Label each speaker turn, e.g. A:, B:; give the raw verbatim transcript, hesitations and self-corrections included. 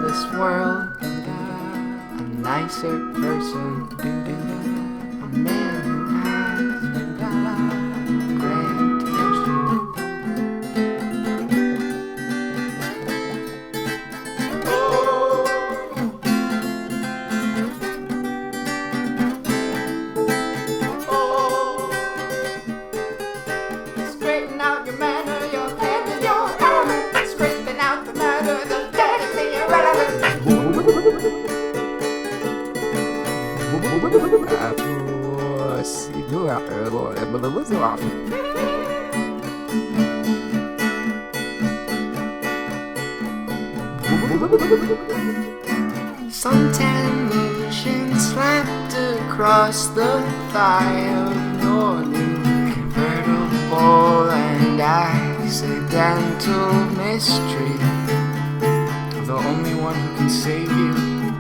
A: this world, a nicer person, a man who has grand intentions. Straighten out your manner, your head and your element. Scraping out the matter, the dead and the irrelevant. Suntan lotion slapped across the thigh of your new convertible, and accidental mystery. The only one who can save you